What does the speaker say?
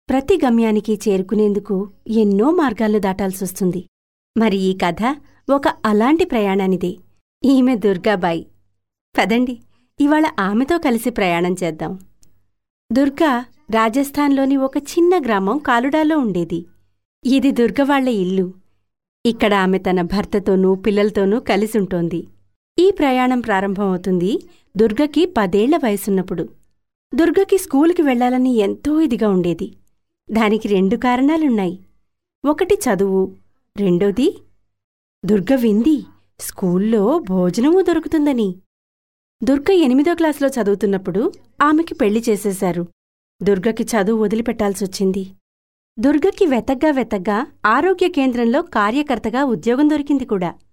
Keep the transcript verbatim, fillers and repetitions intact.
ప్రతి గమ్యానికి చేరుకునేందుకు ఎన్నో మార్గాలు దాటాల్సొస్తుంది. మరి ఈ కథ ఒక అలాంటి ప్రయాణానిదే. ఈమె దుర్గాబాయి. పదండి, ఇవాళ ఆమెతో కలిసి ప్రయాణం చేద్దాం. దుర్గా రాజస్థాన్లోని ఒక చిన్న గ్రామం కాలుడాలో ఉండేది. ఇది దుర్గవాళ్ల ఇల్లు. ఇక్కడ ఆమె తన భర్తతోనూ పిల్లలతోనూ కలిసుంటోంది. ఈ ప్రయాణం ప్రారంభమవుతుంది దుర్గకి పదేళ్ల వయసున్నప్పుడు. దుర్గకి స్కూలుకి వెళ్లాలని ఎంతో ఇదిగా ఉండేది. దానికి రెండు కారణాలున్నాయి. ఒకటి చదువు, రెండోది దుర్గ వింది స్కూల్లో భోజనమూ దొరుకుతుందని. దుర్గ ఎనిమిదో క్లాసులో చదువుతున్నప్పుడు ఆమెకి పెళ్లి చేసేశారు. దుర్గకి చదువు వదిలిపెట్టాల్సొచ్చింది. దుర్గకి వెతగ్గా వెతగ్గా ఆరోగ్య కేంద్రంలో కార్యకర్తగా ఉద్యోగం దొరికింది కూడా.